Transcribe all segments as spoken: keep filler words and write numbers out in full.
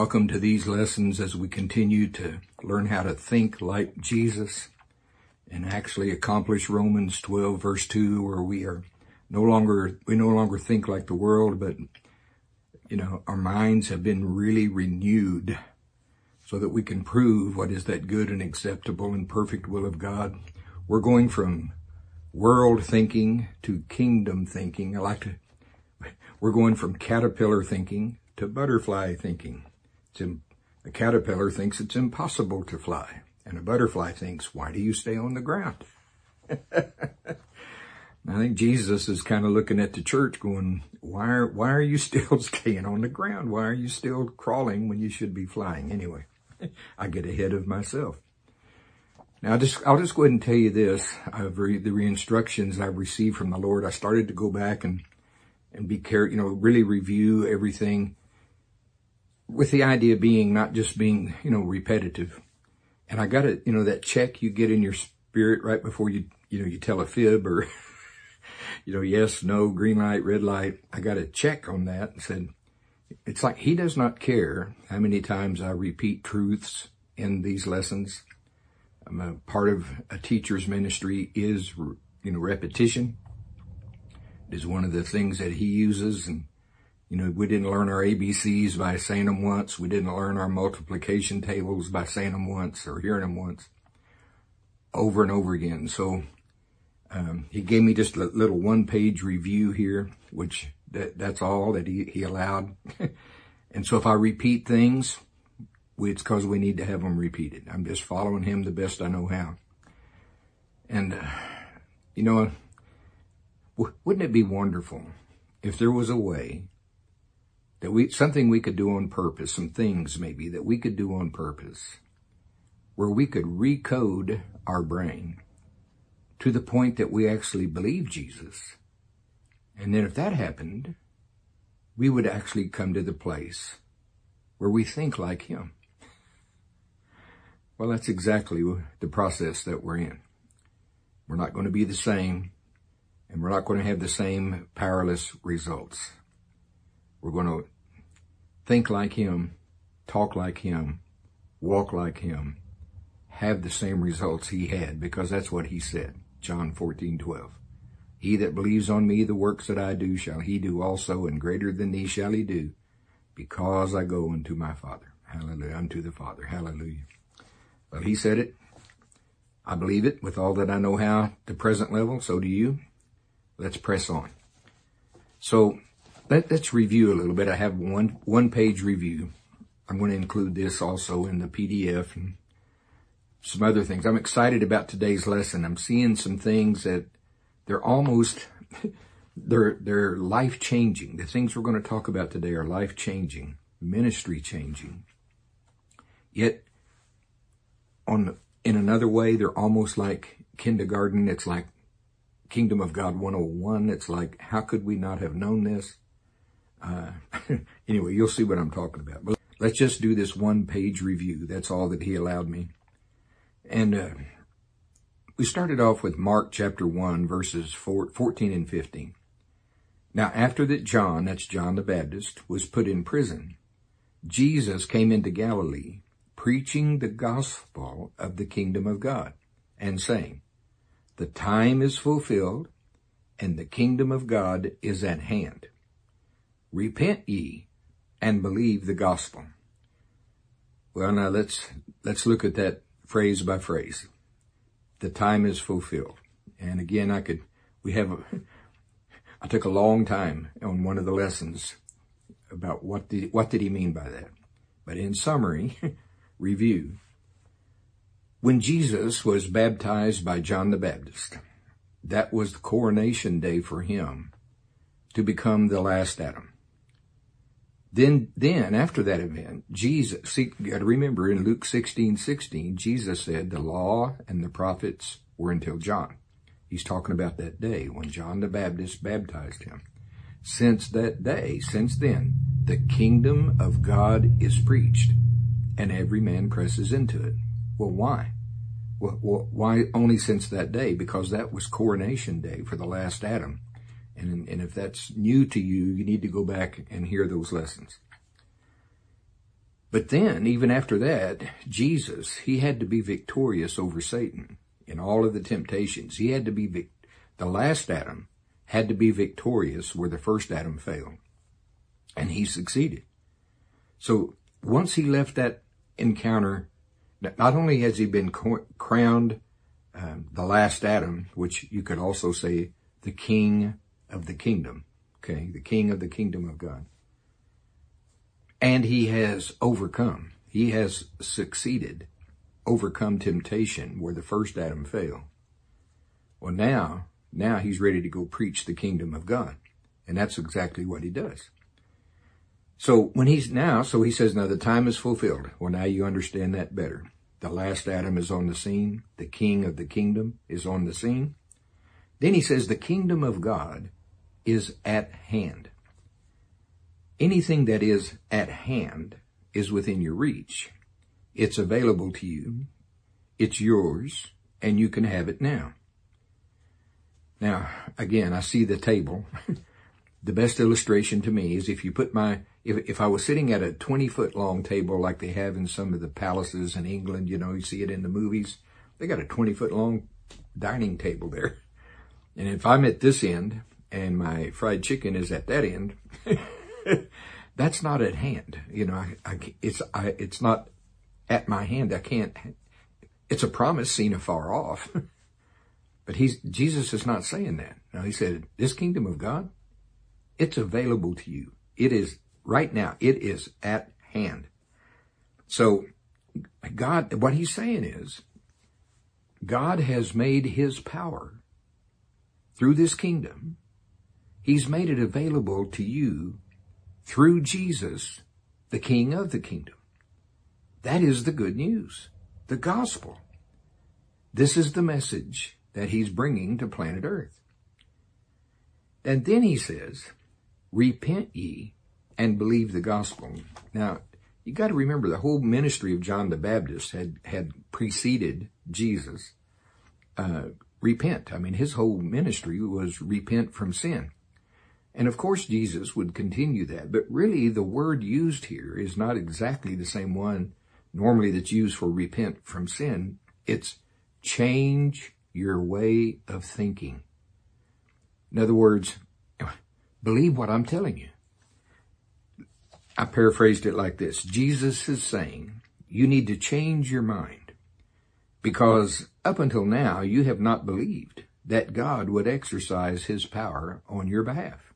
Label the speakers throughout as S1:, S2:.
S1: Welcome to these lessons as we continue to learn how to think like Jesus and actually accomplish Romans twelve verse two, where we are no longer, we no longer think like the world, but, you know, our minds have been really renewed so that we can prove what is that good and acceptable and perfect will of God. We're going from world thinking to kingdom thinking. I like to, we're going from caterpillar thinking to butterfly thinking. It's in, a caterpillar thinks it's impossible to fly, and a butterfly thinks, why do you stay on the ground? I think Jesus is kind of looking at the church going, why are, why are you still staying on the ground? Why are you still crawling when you should be flying? Anyway, I get ahead of myself. Now, I'll just, I'll just go ahead and tell you this. I've re, the instructions I've received from the Lord, I started to go back and, and be careful, you know, really review everything, with the idea being not just being, you know, repetitive. And I got it, you know, that check you get in your spirit right before you, you know, you tell a fib or, you know, yes, no, green light, red light. I got a check on that and said, it's like he does not care how many times I repeat truths in these lessons. I'm a part of a teacher's ministry is, you know, repetition. It is one of the things that he uses. And, you know, we didn't learn our A B Cs by saying them once. We didn't learn our multiplication tables by saying them once or hearing them once. Over and over again. So um, he gave me just a little one-page review here, which that, that's all that he, he allowed. And so if I repeat things, it's because we need to have them repeated. I'm just following him the best I know how. And, uh, you know, w- wouldn't it be wonderful if there was a way that we, something we could do on purpose, some things maybe that we could do on purpose, where we could recode our brain to the point that we actually believe Jesus. And then if that happened, we would actually come to the place where we think like him. Well, that's exactly the process that we're in. We're not going to be the same, and we're not going to have the same powerless results. We're going to think like him, talk like him, walk like him, have the same results he had, because that's what he said, John fourteen twelve. He that believes on me, the works that I do shall he do also, and greater than these shall he do, because I go unto my Father. Hallelujah, unto the Father. Hallelujah. Well, he said it. I believe it with all that I know how, the present level. So do you. Let's press on. So let, let's review a little bit. I have one one page review. I'm going to include this also in the P D F and some other things. I'm excited about today's lesson. I'm seeing some things that they're almost, they're, they're life-changing. The things we're going to talk about today are life-changing, ministry-changing. Yet, on in another way, they're almost like kindergarten. It's like Kingdom of God one oh one. It's like, how could we not have known this? Uh, anyway, you'll see what I'm talking about. But let's just do this one-page review. That's all that he allowed me. And uh, we started off with Mark chapter one, verses four, fourteen and fifteen. Now, after that John, that's John the Baptist, was put in prison, Jesus came into Galilee, preaching the gospel of the kingdom of God, and saying, the time is fulfilled, and the kingdom of God is at hand. Repent ye, and believe the gospel. Well, now let's, let's look at that phrase by phrase. The time is fulfilled. And again, I could, we have, a, I took a long time on one of the lessons about what did, what did he mean by that? But in summary, review. When Jesus was baptized by John the Baptist, that was the coronation day for him to become the last Adam. Then, then after that event, Jesus, see, you got to remember in Luke sixteen sixteen, Jesus said the law and the prophets were until John. He's talking about that day when John the Baptist baptized him. Since that day, since then, the kingdom of God is preached, and every man presses into it. Well, why? Well, well, why only since that day? Because that was coronation day for the last Adam. And, and if that's new to you, you need to go back and hear those lessons. But then, even after that, Jesus, he had to be victorious over Satan in all of the temptations. He had to be, vic- the last Adam had to be victorious where the first Adam failed. And he succeeded. So once he left that encounter, not only has he been crowned um, the last Adam, which you could also say the king of the kingdom, okay, the king of the kingdom of God. And he has overcome. He has succeeded, overcome temptation where the first Adam failed. Well, now, now he's ready to go preach the kingdom of God. And that's exactly what he does. So when he's now, so he says, now the time is fulfilled. Well, now you understand that better. The last Adam is on the scene. The king of the kingdom is on the scene. Then he says the kingdom of God is at hand. Anything that is at hand is within your reach. It's available to you. It's yours, and you can have it now. Now, again, I see the table. The best illustration to me is if you put my, if, if I was sitting at a twenty foot long table like they have in some of the palaces in England, you know, you see it in the movies, they got a twenty foot long dining table there. And if I'm at this end and my fried chicken is at that end, that's not at hand. You know, I, I, it's, I, it's not at my hand. I can't, it's a promise seen afar off. But he's, Jesus is not saying that. No, he said, this kingdom of God, it's available to you. It is right now. It is at hand. So God, what he's saying is, God has made his power through this kingdom. He's made it available to you through Jesus, the King of the kingdom. That is the good news, the gospel. This is the message that he's bringing to planet Earth. And then he says, repent ye and believe the gospel. Now, you got to remember the whole ministry of John the Baptist had, had preceded Jesus. Uh, repent. I mean, his whole ministry was repent from sin. And of course, Jesus would continue that. But really, the word used here is not exactly the same one normally that's used for repent from sin. It's change your way of thinking. In other words, believe what I'm telling you. I paraphrased it like this. Jesus is saying, you need to change your mind because up until now, you have not believed that God would exercise his power on your behalf.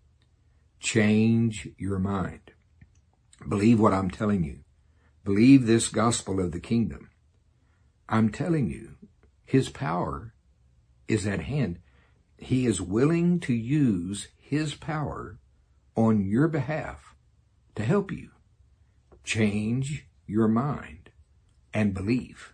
S1: Change your mind. Believe what I'm telling you. Believe this gospel of the kingdom. I'm telling you, his power is at hand. He is willing to use his power on your behalf to help you. Change your mind and believe.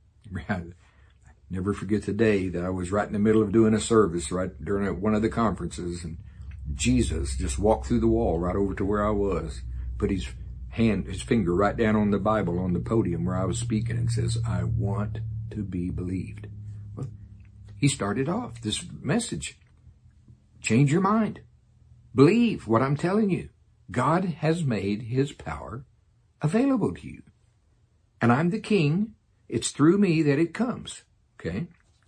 S1: Never forget the day that I was right in the middle of doing a service right during one of the conferences, and Jesus just walked through the wall right over to where I was, put his hand, his finger right down on the Bible on the podium where I was speaking and says, I want to be believed. Well, he started off this message. Change your mind. Believe what I'm telling you. God has made his power available to you. And I'm the king. It's through me that it comes. Okay?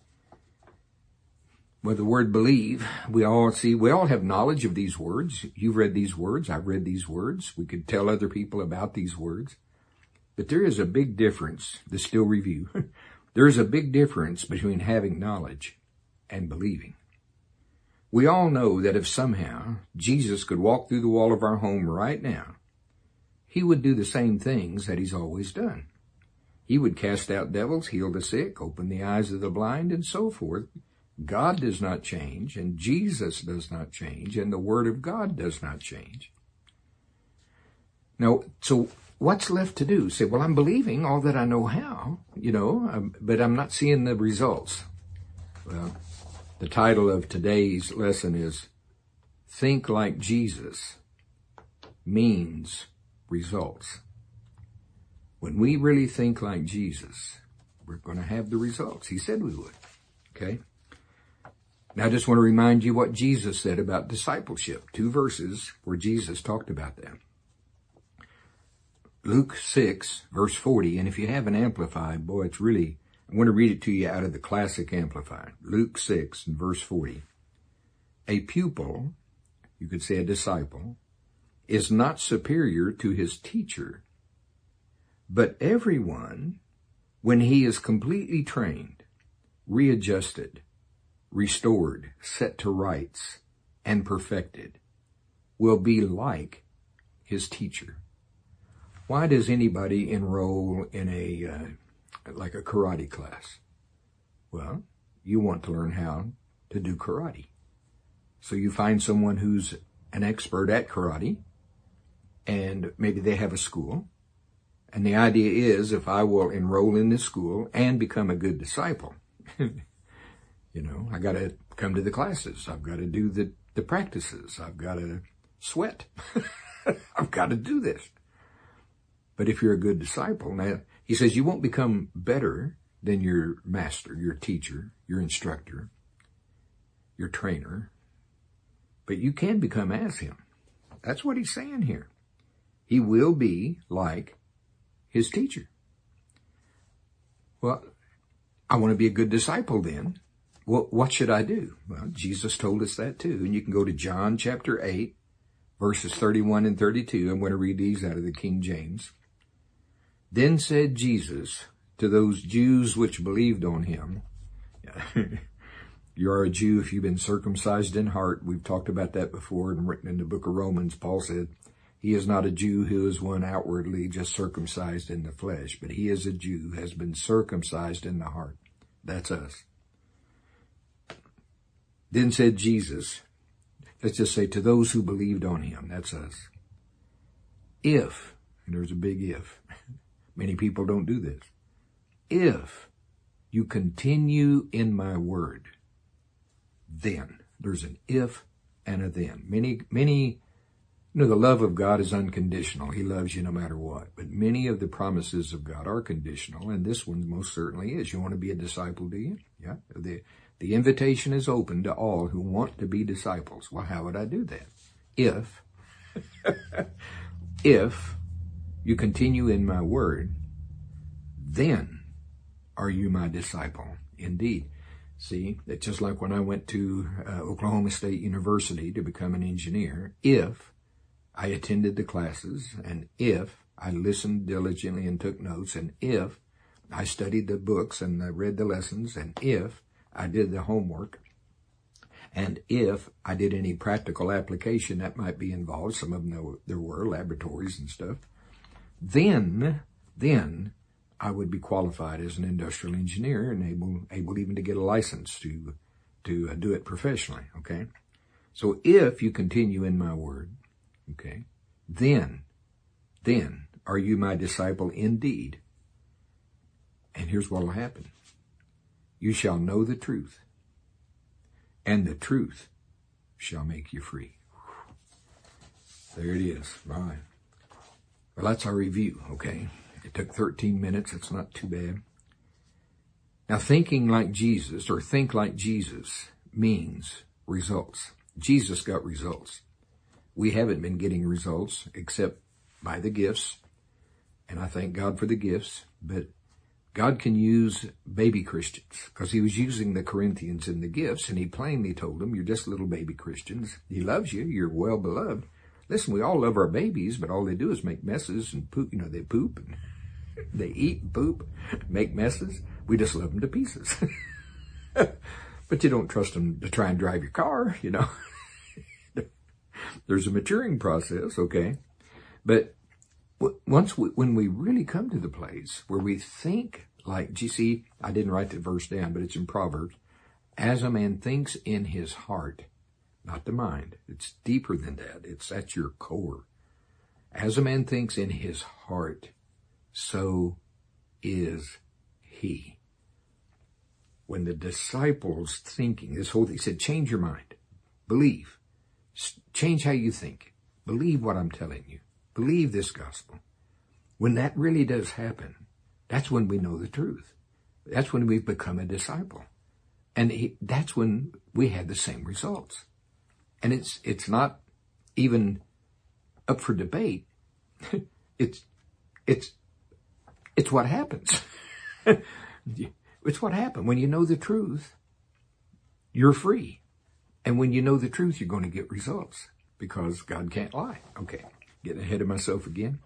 S1: Well, the word believe, we all see, we all have knowledge of these words. You've read these words. I've read these words. We could tell other people about these words. But there is a big difference, the still review. There is a big difference between having knowledge and believing. We all know that if somehow Jesus could walk through the wall of our home right now, he would do the same things that he's always done. He would cast out devils, heal the sick, open the eyes of the blind, and so forth. God does not change, and Jesus does not change, and the Word of God does not change. Now, so what's left to do? Say, well, I'm believing all that I know how, you know, um, but I'm not seeing the results. Well, the title of today's lesson is Think Like Jesus Means Results. When we really think like Jesus, we're going to have the results. He said we would. Okay? Now, I just want to remind you what Jesus said about discipleship. Two verses where Jesus talked about that. Luke six, verse forty, and if you have an Amplified, boy, it's really, I want to read it to you out of the Classic Amplified. Luke six, and verse forty. A pupil, you could say a disciple, is not superior to his teacher, but everyone, when he is completely trained, readjusted, restored, set to rights, and perfected, will be like his teacher. Why does anybody enroll in a, uh, like a karate class? Well, you want to learn how to do karate. So you find someone who's an expert at karate, and maybe they have a school. And the idea is, if I will enroll in this school and become a good disciple, you know, I got to come to the classes. I've got to do the, the practices. I've got to sweat. I've got to do this. But if you're a good disciple, now, he says you won't become better than your master, your teacher, your instructor, your trainer, but you can become as him. That's what he's saying here. He will be like his teacher. Well, I want to be a good disciple then. Well, what should I do? Well, Jesus told us that too. And you can go to John chapter eight, verses thirty-one and thirty-two. I'm going to read these out of the King James. Then said Jesus to those Jews which believed on him. You are a Jew if you've been circumcised in heart. We've talked about that before and written in the book of Romans. Paul said, he is not a Jew who is one outwardly, just circumcised in the flesh, but he is a Jew who has been circumcised in the heart. That's us. Then said Jesus, let's just say to those who believed on him, that's us. If, and there's a big if, many people don't do this. If you continue in my word, then. There's an if and a then. Many, many, you know, the love of God is unconditional. He loves you no matter what. But many of the promises of God are conditional, and this one most certainly is. You want to be a disciple, do you? Yeah. The, the invitation is open to all who want to be disciples. Well, how would I do that? If, if you continue in my word, then are you my disciple indeed. See, it's just like when I went to uh, Oklahoma State University to become an engineer. If I attended the classes, and if I listened diligently and took notes, and if I studied the books and I read the lessons, and if I did the homework, and if I did any practical application that might be involved, some of them there were, there were laboratories and stuff, then, then I would be qualified as an industrial engineer and able, able even to get a license to, to uh, do it professionally. Okay. So if you continue in my word, okay, then, then are you my disciple indeed? And here's what will happen. You shall know the truth, and the truth shall make you free. There it is. All right. Well, that's our review. Okay. It took thirteen minutes. It's not too bad. Now, thinking like Jesus, or think like Jesus, means results. Jesus got results. We haven't been getting results except by the gifts, and I thank God for the gifts, but God can use baby Christians, because he was using the Corinthians in the gifts, and he plainly told them, you're just little baby Christians. He loves you. You're well beloved. Listen, we all love our babies, but all they do is make messes and poop. You know, they poop and they eat and poop, make messes. We just love them to pieces. But you don't trust them to try and drive your car, you know. There's a maturing process, okay? But once we, when we really come to the place where we think like, you see, I didn't write the verse down, but it's in Proverbs. As a man thinks in his heart, not the mind. It's deeper than that. It's at your core. As a man thinks in his heart, so is he. When the disciples thinking, this whole thing, he said, change your mind. Believe. Change how you think. Believe what I'm telling you. Believe this gospel. When that really does happen, that's when we know the truth. That's when we've become a disciple. And he, that's when we had the same results. And it's it's not even up for debate. It's It's, it's what happens. It's what happened. When you know the truth, you're free. And when you know the truth, you're going to get results because God can't lie. Okay, getting ahead of myself again.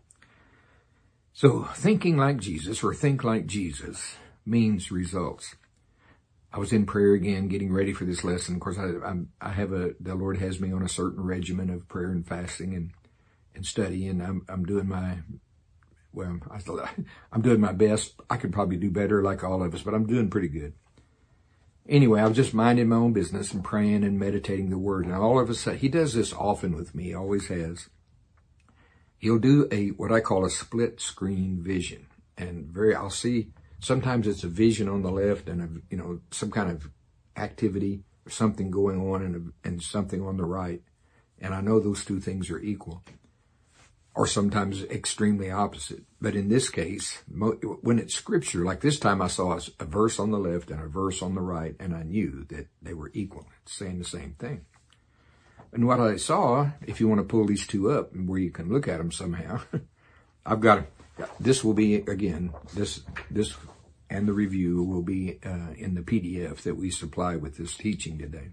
S1: So thinking like Jesus or think like Jesus means results. I was in prayer again, getting ready for this lesson. Of course, I, I'm, I have a, the Lord has me on a certain regimen of prayer and fasting and, and study, and I'm, I'm doing my, well, I, I'm doing my best. I could probably do better like all of us, but I'm doing pretty good. Anyway, I was just minding my own business and praying and meditating the word. And all of a sudden, he does this often with me, always has. He'll do a, what I call a split screen vision. And very, I'll see, sometimes it's a vision on the left and, a, you know, some kind of activity or something going on and, a, and something on the right. And I know those two things are equal. Or sometimes extremely opposite. But in this case, when it's scripture, like this time I saw a verse on the left and a verse on the right, and I knew that they were equal, saying the same thing. And what I saw, if you want to pull these two up and where you can look at them somehow, I've got, this will be, again, this, this and the review will be uh, in the P D F that we supply with this teaching today.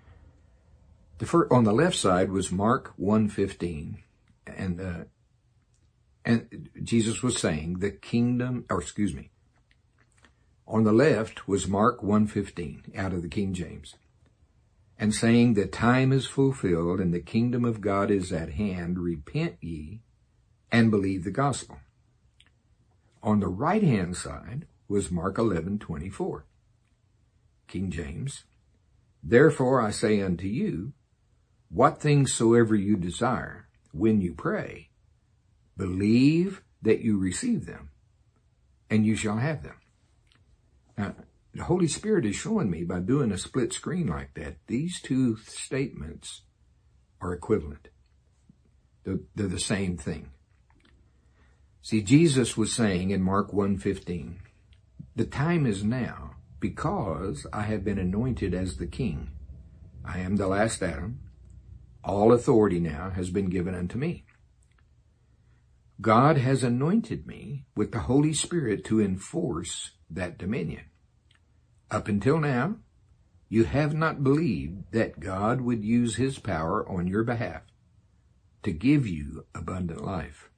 S1: The first, on the left side was Mark one fifteen. And, uh, and Jesus was saying the kingdom, or excuse me, on the left was Mark one fifteen out of the King James, and saying the time is fulfilled and the kingdom of God is at hand. Repent ye and believe the gospel. On the right hand side was Mark eleven twenty-four, King James. Therefore I say unto you, what things soever you desire, when you pray, believe that you receive them, and you shall have them. Now, the Holy Spirit is showing me by doing a split screen like that, these two statements are equivalent. They're, they're the same thing. See, Jesus was saying in Mark one fifteen, the time is now because I have been anointed as the king. I am the last Adam. All authority now has been given unto me. God has anointed me with the Holy Spirit to enforce that dominion. Up until now, you have not believed that God would use his power on your behalf to give you abundant life.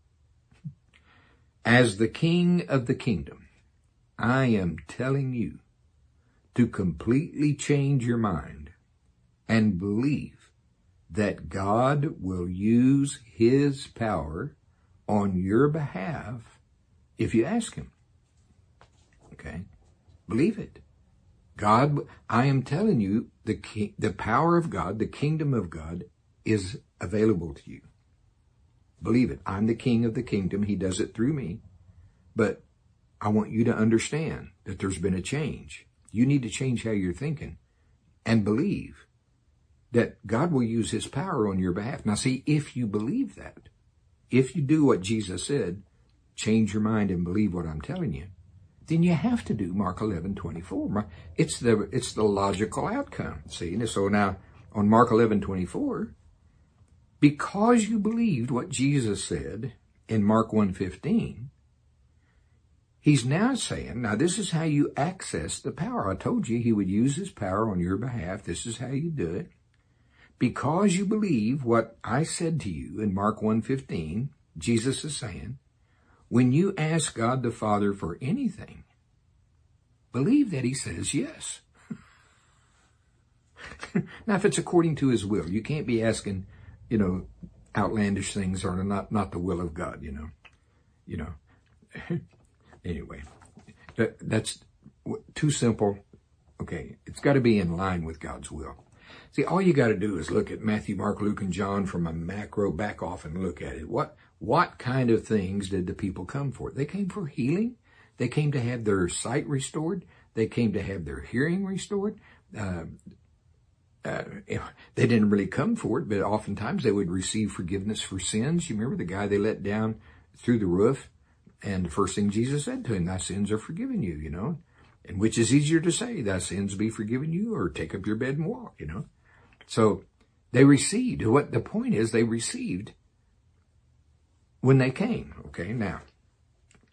S1: As the King of the kingdom, I am telling you to completely change your mind and believe that God will use his power on your behalf if you ask him. Okay? Believe it. God, I am telling you, the ki- the power of God, the kingdom of God is available to you. Believe it. I'm the king of the kingdom. He does it through me. But I want you to understand that there's been a change. You need to change how you're thinking and believe that God will use his power on your behalf. Now see, if you believe that, if you do what Jesus said, change your mind and believe what I'm telling you, then you have to do Mark eleven twenty-four. It's the, it's the logical outcome. See, and so now on Mark eleven twenty-four, because you believed what Jesus said in Mark one fifteen, he's now saying, now this is how you access the power. I told you he would use his power on your behalf. This is how you do it. Because you believe what I said to you in Mark one fifteen, Jesus is saying, when you ask God the Father for anything, believe that he says yes. Now, if it's according to his will, you can't be asking, you know, outlandish things or not, not the will of God, you know, you know. Anyway, that, that's too simple. Okay, it's got to be in line with God's will. See, all you got to do is look at Matthew, Mark, Luke, and John from a macro back off and look at it. What what kind of things did the people come for? They came for healing. They came to have their sight restored. They came to have their hearing restored. Uh, uh, they didn't really come for it, but oftentimes they would receive forgiveness for sins. You remember the guy they let down through the roof? And the first thing Jesus said to him, thy sins are forgiven you, you know. And which is easier to say, thy sins be forgiven you, or take up your bed and walk, you know. So they received. What the point is, they received when they came. Okay, now,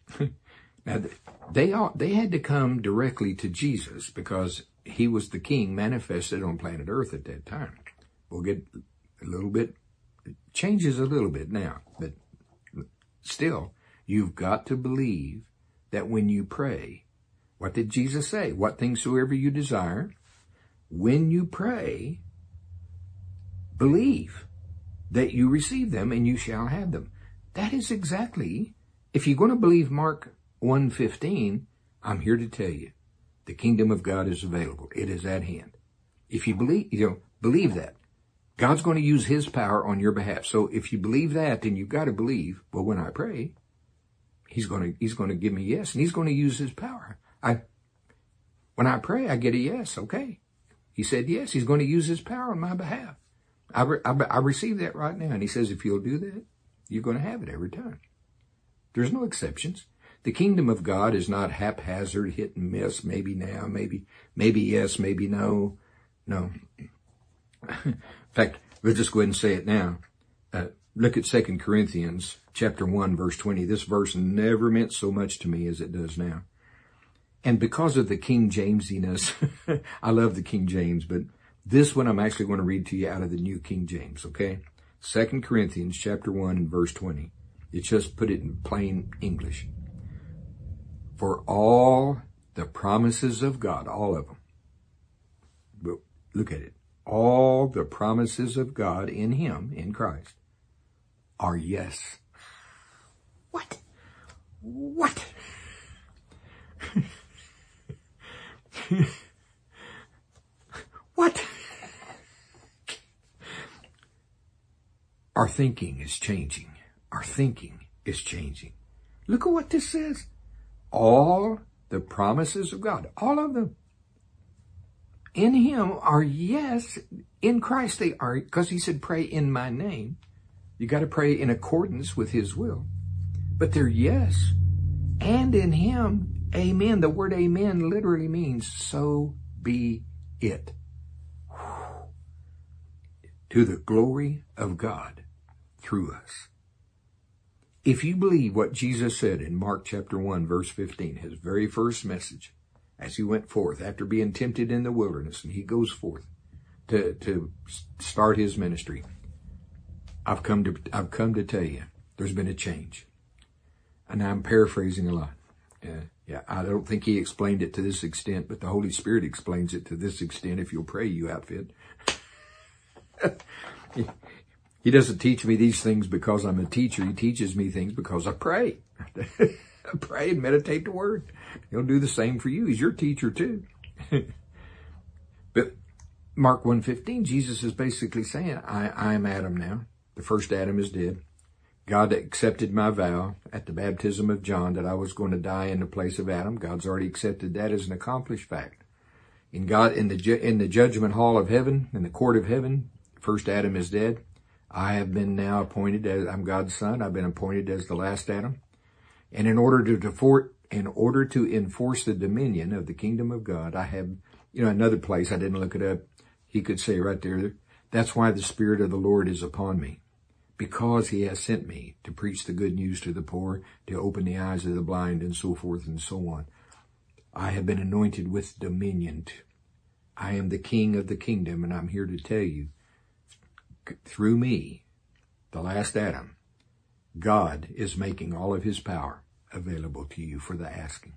S1: Now, they all, they had to come directly to Jesus because he was the king manifested on planet Earth at that time. We'll get a little bit, it changes a little bit now, but still, you've got to believe that when you pray, what did Jesus say? What things soever you desire, when you pray, believe that you receive them and you shall have them. That is exactly, if you're going to believe Mark one fifteen, I'm here to tell you, the kingdom of God is available. It is at hand. If you believe, you know, believe that. God's going to use his power on your behalf. So if you believe that, then you've got to believe, well, when I pray, he's going to, he's going to give me yes, and he's going to use his power. I, when I pray, I get a yes. Okay. He said yes. He's going to use his power on my behalf. I, re, I, I receive that right now. And he says, if you'll do that, you're going to have it every time. There's no exceptions. The kingdom of God is not haphazard, hit and miss, maybe now, maybe, maybe yes, maybe no. No. In fact, we'll just go ahead and say it now. Uh, look at Second Corinthians chapter one, verse twenty. This verse never meant so much to me as it does now. And because of the King Jamesiness, I love the King James, but this one I'm actually going to read to you out of the New King James, okay? Second Corinthians chapter one and verse twenty. It just put it in plain English. For all the promises of God, all of them, but look at it, all the promises of God in him, in Christ, are yes. What? What? What? Our thinking is changing. Our thinking is changing. Look at what this says. All the promises of God, all of them, in him are yes. In Christ they are, because he said, pray in my name. You got to pray in accordance with his will. But they're yes. And in him, amen. The word amen literally means so be it. To the glory of God through us. If you believe what Jesus said in Mark chapter one, verse fifteen, his very first message, as he went forth after being tempted in the wilderness, and he goes forth to, to start his ministry, I've come to, I've come to tell you, there's been a change. And I'm paraphrasing a lot. Uh, yeah, I don't think he explained it to this extent, but the Holy Spirit explains it to this extent. If you'll pray, you outfit. he, he doesn't teach me these things because I'm a teacher. He teaches me things because I pray. I pray and meditate the word. He'll do the same for you. He's your teacher too. But Mark one fifteen, Jesus is basically saying, I, I am Adam now. The first Adam is dead. God accepted my vow at the baptism of John that I was going to die in the place of Adam. God's already accepted that as an accomplished fact. In God, in the ju- in the judgment hall of heaven, in the court of heaven, first Adam is dead. I have been now appointed as, I'm God's son. I've been appointed as the last Adam. And in order to defort, in order to enforce the dominion of the kingdom of God, I have, you know, another place, I didn't look it up. He could say right there, that's why the Spirit of the Lord is upon me, because he has sent me to preach the good news to the poor, to open the eyes of the blind, and so forth and so on. I have been anointed with dominion. I am the king of the kingdom, and I'm here to tell you, through me, the last Adam, God is making all of his power available to you for the asking.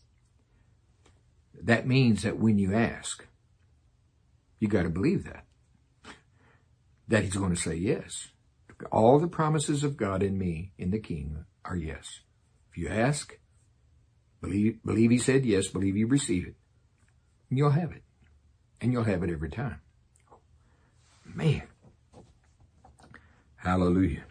S1: That means that when you ask, you got to believe that, that he's going to say yes. All the promises of God in me, in the King, are yes. If you ask, believe, believe he said yes, believe you receive it, and you'll have it. And you'll have it every time. Man. Hallelujah.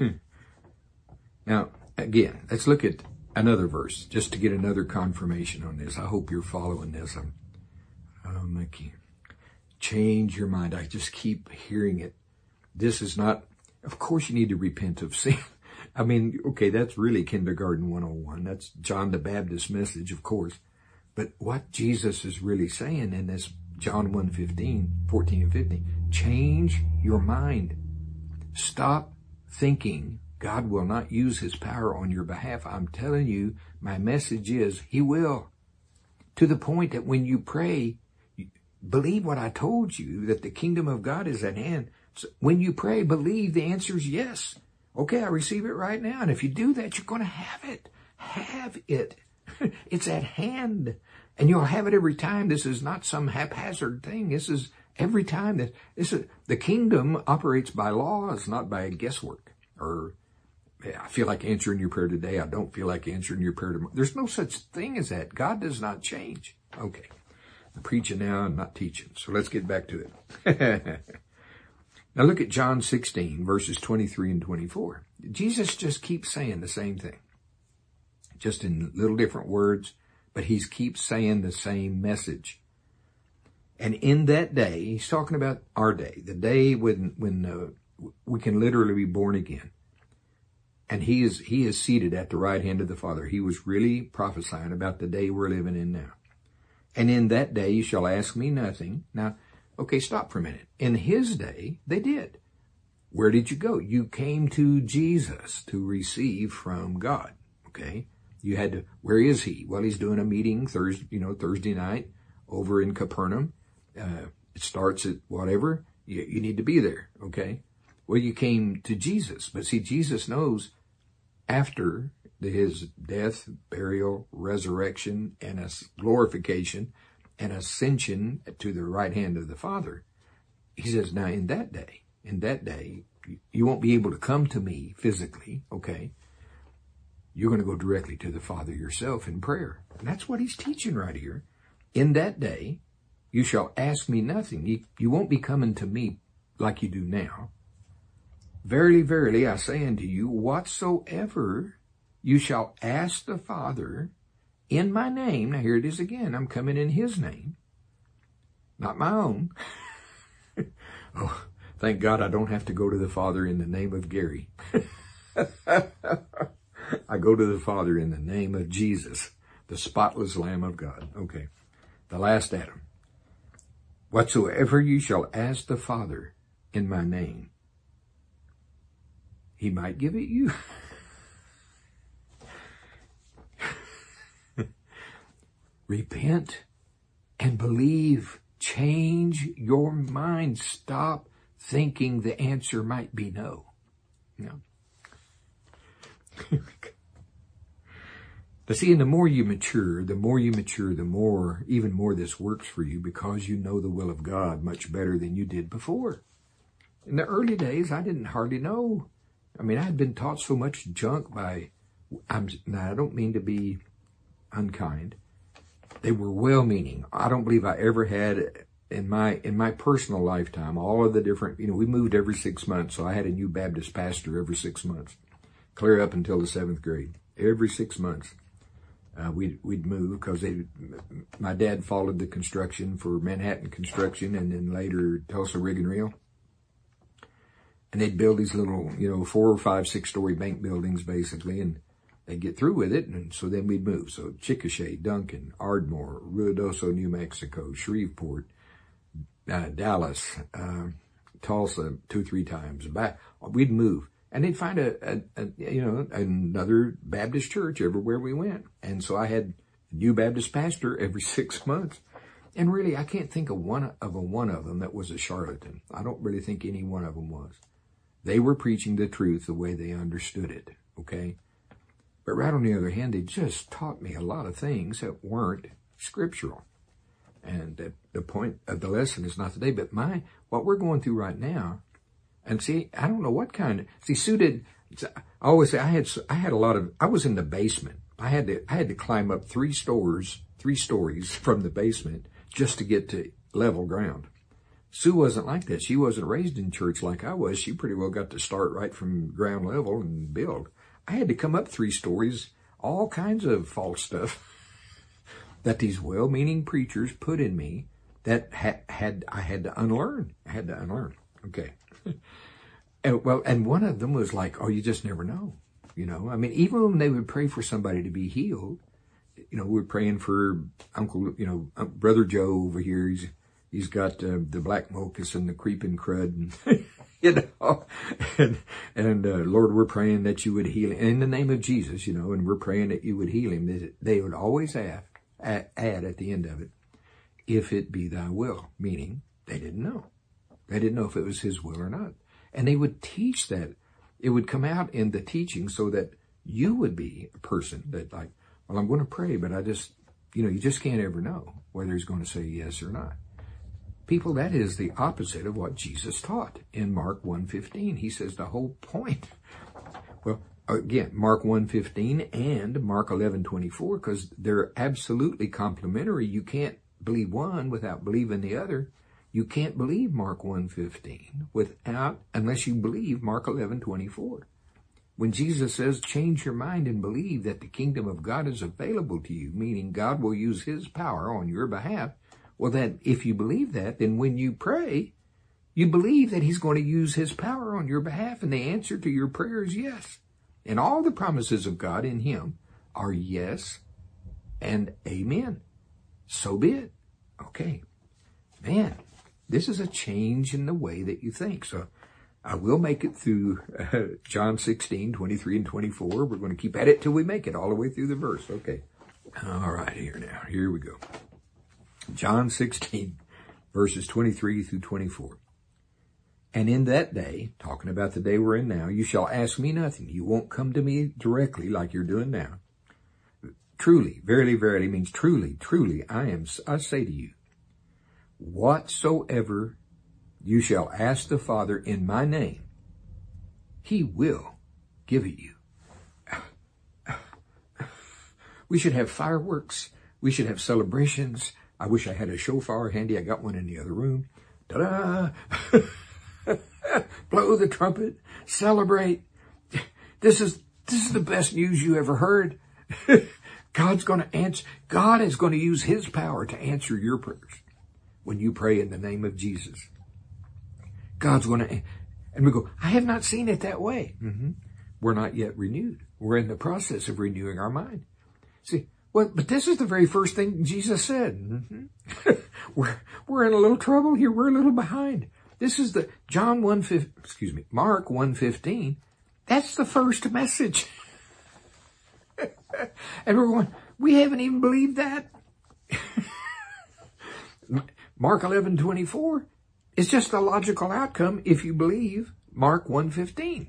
S1: Now, again, let's look at another verse, just to get another confirmation on this. I hope you're following this. I'm, um, I can't. Change your mind. I just keep hearing it. This is not, of course you need to repent of sin. I mean, okay, that's really kindergarten one oh one. That's John the Baptist message, of course. But what Jesus is really saying in this John one fifteen, fourteen and fifteen, change your mind. Stop thinking God will not use his power on your behalf. I'm telling you, my message is he will. To the point that when you pray, believe what I told you, that the kingdom of God is at hand. So when you pray, believe the answer is yes. Okay, I receive it right now. And if you do that, you're going to have it. Have it. It's at hand. And you'll have it every time. This is not some haphazard thing. This is every time. that this is, the kingdom operates by laws, not by guesswork. Or I feel like answering your prayer today. I don't feel like answering your prayer tomorrow. There's no such thing as that. God does not change. Okay. I'm preaching now. I'm not teaching. So let's get back to it. Now look at John sixteen, verses twenty-three and twenty-four. Jesus just keeps saying the same thing. Just in little different words, but he keeps saying the same message. And in that day, he's talking about our day, the day when when uh, we can literally be born again. And he is he is seated at the right hand of the Father. He was really prophesying about the day we're living in now. And in that day you shall ask me nothing. Now, okay, stop for a minute. In his day, they did. Where did you go? You came to Jesus to receive from God. Okay? You had to, where is he? Well, he's doing a meeting Thursday, you know, Thursday night over in Capernaum. Uh, it starts at whatever. You, you need to be there. Okay? Well, you came to Jesus. But see, Jesus knows after his death, burial, resurrection, and a glorification and ascension to the right hand of the Father, he says, now in that day, in that day, you won't be able to come to me physically, okay? You're going to go directly to the Father yourself in prayer. And that's what he's teaching right here. In that day, you shall ask me nothing. You, you won't be coming to me like you do now. Verily, verily, I say unto you, whatsoever you shall ask the Father in my name. Now here it is again. I'm coming in his name, not my own. Oh, thank God I don't have to go to the Father in the name of Gary. I go to the Father in the name of Jesus, the spotless Lamb of God. Okay, the last Adam. Whatsoever you shall ask the Father in my name, he might give it you. Repent and believe. Change your mind. Stop thinking the answer might be no. No. But see, and the more you mature, the more you mature, the more, even more this works for you because you know the will of God much better than you did before. In the early days, I didn't hardly know. I mean, I had been taught so much junk by, I'm, now I don't mean to be unkind. They were well-meaning. I don't believe I ever had in my in my personal lifetime all of the different, you know, we moved every six months, so I had a new Baptist pastor every six months, clear up until the seventh grade. Every six months, uh, we'd we'd move because they, my dad followed the construction for Manhattan Construction and then later Tulsa Rig and Reel, and they'd build these little, you know, four or five, six-story bank buildings basically, and they'd get through with it, and so then we'd move. So Chickasha, Duncan, Ardmore, Ruidoso, New Mexico, Shreveport, uh, Dallas, uh, Tulsa, two, three times. Back, we'd move, and they'd find a, a, a, you know, another Baptist church everywhere we went. And so I had a new Baptist pastor every six months. And really, I can't think of one of a one of them that was a charlatan. I don't really think any one of them was. They were preaching the truth the way they understood it. Okay. But right on the other hand, they just taught me a lot of things that weren't scriptural. And the, the point of the lesson is not today, but my, what we're going through right now, and see, I don't know what kind of, see, Sue did, I always say I had, I had a lot of, I was in the basement. I had to, I had to climb up three stores, three stories from the basement just to get to level ground. Sue wasn't like that. She wasn't raised in church like I was. She pretty well got to start right from ground level and build. I had to come up three stories, all kinds of false stuff that these well-meaning preachers put in me that ha- had I had to unlearn. I had to unlearn. Okay. and, well, and one of them was like, oh, you just never know. You know, I mean, even when they would pray for somebody to be healed, you know, we're praying for Uncle, you know, Brother Joe over here. He's he's got uh, the black mucus and the creeping crud. And you know, and, and uh, Lord, we're praying that you would heal him in the name of Jesus, you know, and we're praying that you would heal him. They would always add, add, add at the end of it, if it be thy will, meaning they didn't know. They didn't know if it was his will or not. And they would teach that. It would come out in the teaching so that you would be a person that like, well, I'm going to pray, but I just, you know, you just can't ever know whether he's going to say yes or not. People, that is the opposite of what Jesus taught in Mark one fifteen. He says the whole point, well, again, Mark one fifteen and Mark eleven twenty-four, because they're absolutely complementary. You can't believe one without believing the other. You can't believe Mark one fifteen without, unless you believe Mark eleven twenty-four. When Jesus says, change your mind and believe that the kingdom of God is available to you, meaning God will use his power on your behalf. Well, then if you believe that, then when you pray, you believe that he's going to use his power on your behalf, and the answer to your prayer is yes. And all the promises of God in him are yes and amen. So be it. Okay. Man, this is a change in the way that you think. So I will make it through uh, John sixteen, twenty-three and twenty-four. We're going to keep at it till we make it all the way through the verse. Okay. All right, here now. Here we go. John sixteen, verses twenty-three through twenty-four. And in that day, talking about the day we're in now, you shall ask me nothing. You won't come to me directly like you're doing now. Truly, verily, verily means truly, truly, I am, I say to you, whatsoever you shall ask the Father in my name, he will give it you. We should have fireworks. We should have celebrations. I wish I had a shofar handy. I got one in the other room. Ta-da! Blow the trumpet. Celebrate. This is, this is the best news you ever heard. God's going to answer. God is going to use his power to answer your prayers when you pray in the name of Jesus. God's going to, and we go, I have not seen it that way. Mm-hmm. We're not yet renewed. We're in the process of renewing our mind. See, well, but this is the very first thing Jesus said. Mm-hmm. we're, we're in a little trouble here. We're a little behind. This is the John one, excuse me, Mark one fifteen. That's the first message. And we're going, we haven't even believed that. Mark eleven twenty-four is just a logical outcome if you believe Mark one fifteen.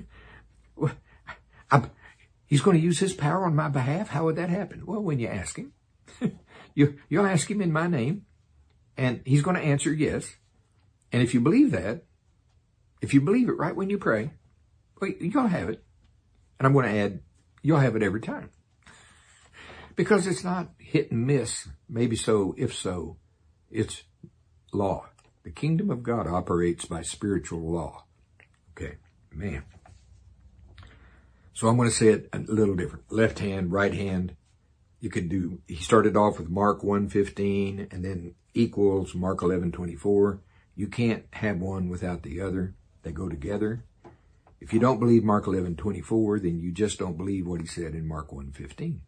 S1: He's going to use his power on my behalf. How would that happen? Well, when you ask him, you, you'll ask him in my name, and he's going to answer yes. And if you believe that, if you believe it right when you pray, well, you'll have it. And I'm going to add, you'll have it every time. Because it's not hit and miss, maybe so, if so, it's law. The kingdom of God operates by spiritual law. Okay, man. So I'm going to say it a little different. Left hand, right hand. You could do, he started off with Mark one fifteen and then equals Mark eleven twenty-four. You can't have one without the other. They go together. If you don't believe Mark eleven twenty-four, then you just don't believe what he said in Mark one fifteen.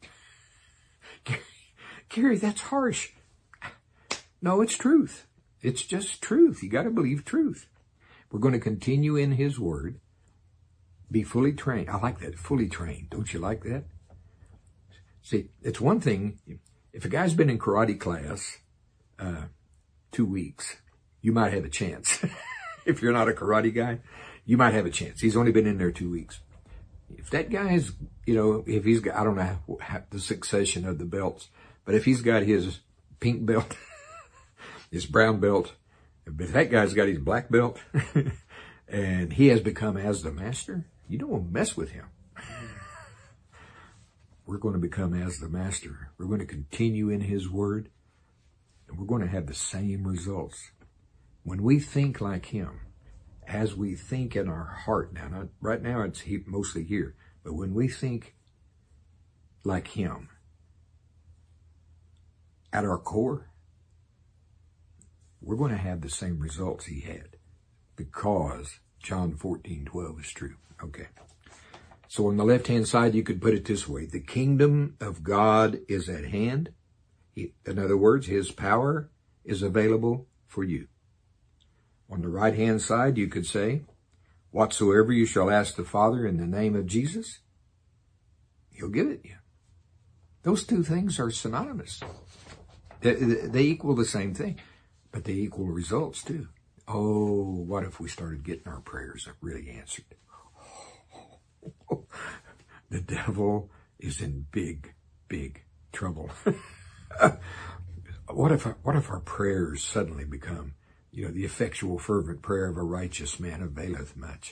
S1: Gary, that's harsh. No, it's truth. It's just truth. You got to believe truth. We're going to continue in his word. Be fully trained. I like that. Fully trained. Don't you like that? See, it's one thing. If a guy's been in karate class uh, two weeks, you might have a chance. If you're not a karate guy, you might have a chance. He's only been in there two weeks. If that guy is, you know, if he's got, I don't know how, the succession of the belts, but if he's got his pink belt, his brown belt, but if that guy's got his black belt, and he has become as the master, you don't want to mess with him. We're going to become as the master. We're going to continue in his word, and we're going to have the same results. When we think like him, as we think in our heart, now, not, right now it's he, mostly here, but when we think like him, at our core, we're going to have the same results he had, because John fourteen twelve is true. Okay. So on the left-hand side, you could put it this way. The kingdom of God is at hand. He, in other words, his power is available for you. On the right-hand side, you could say, whatsoever you shall ask the Father in the name of Jesus, he'll give it you. Those two things are synonymous. They, they equal the same thing, but they equal results too. Oh, what if we started getting our prayers really answered? The devil is in big, big trouble. What if, what if our prayers suddenly become, you know, the effectual, fervent prayer of a righteous man availeth much?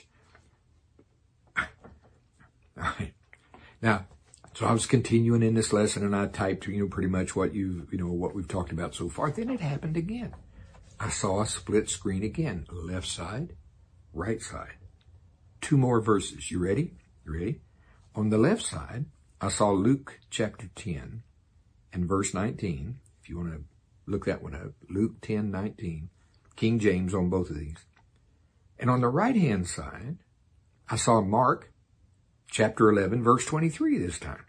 S1: All right. Now, so I was continuing in this lesson, and I typed, you know, pretty much what you, you know, what we've talked about so far. Then it happened again. I saw a split screen again, left side, right side. Two more verses. You ready? You ready? On the left side, I saw Luke chapter ten and verse nineteen. If you want to look that one up, Luke ten nineteen, King James on both of these. And on the right-hand side, I saw Mark chapter eleven, verse twenty-three this time.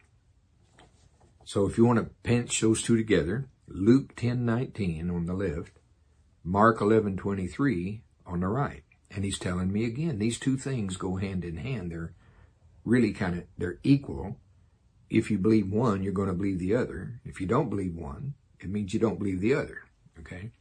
S1: So if you want to pinch those two together, Luke ten nineteen on the left, Mark eleven twenty-three on the right. And he's telling me again, these two things go hand in hand. They're really kind of, they're equal. If you believe one, you're going to believe the other. If you don't believe one, it means you don't believe the other. Okay?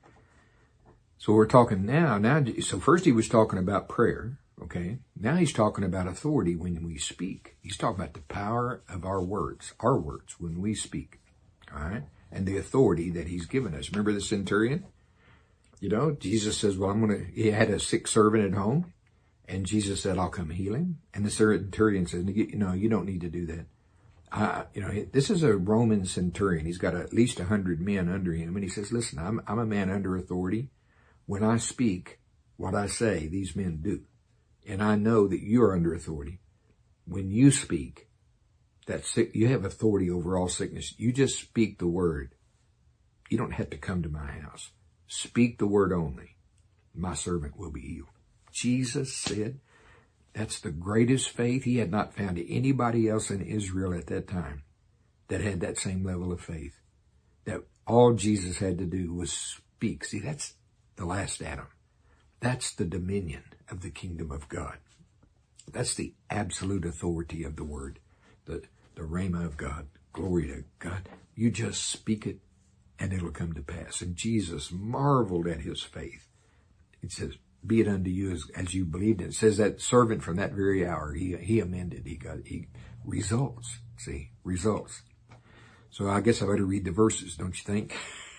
S1: So we're talking now, now, so first he was talking about prayer. Okay? Now he's talking about authority when we speak. He's talking about the power of our words, our words when we speak. All right? And the authority that he's given us. Remember the centurion? You know, Jesus says, well, I'm going to, he had a sick servant at home. And Jesus said, I'll come heal him. And the centurion says, no, you don't need to do that. Uh, you know, this is a Roman centurion. He's got at least a hundred men under him. And he says, listen, I'm, I'm a man under authority. When I speak, what I say, these men do. And I know that you're under authority. When you speak, that sick, you have authority over all sickness. You just speak the word. You don't have to come to my house. Speak the word only. My servant will be healed. Jesus said, that's the greatest faith. He had not found anybody else in Israel at that time that had that same level of faith. That all Jesus had to do was speak. See, that's the last Adam. That's the dominion of the kingdom of God. That's the absolute authority of the word, the, the rhema of God. Glory to God. You just speak it and it'll come to pass. And Jesus marveled at his faith. It says, be it unto you as, as you believed it. It says that servant from that very hour, he, he amended, he got, he, results, see, results. So I guess I better read the verses, don't you think?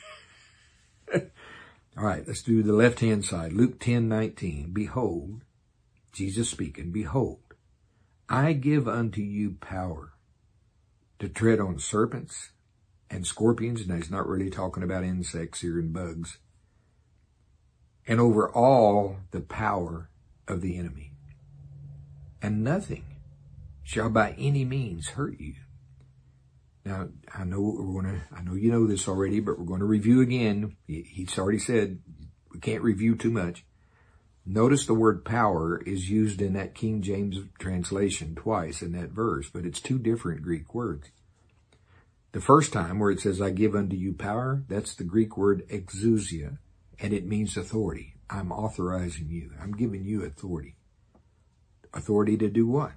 S1: All right, let's do the left-hand side. Luke ten nineteen. Behold, Jesus speaking, behold, I give unto you power to tread on serpents and scorpions. Now, he's not really talking about insects here and bugs. And over all the power of the enemy. And nothing shall by any means hurt you. Now, I know we're going to, I know you know this already, but we're going to review again. He's already said we can't review too much. Notice the word power is used in that King James translation twice in that verse, but it's two different Greek words. The first time where it says, I give unto you power, that's the Greek word exousia, and it means authority. I'm authorizing you. I'm giving you authority. Authority to do what?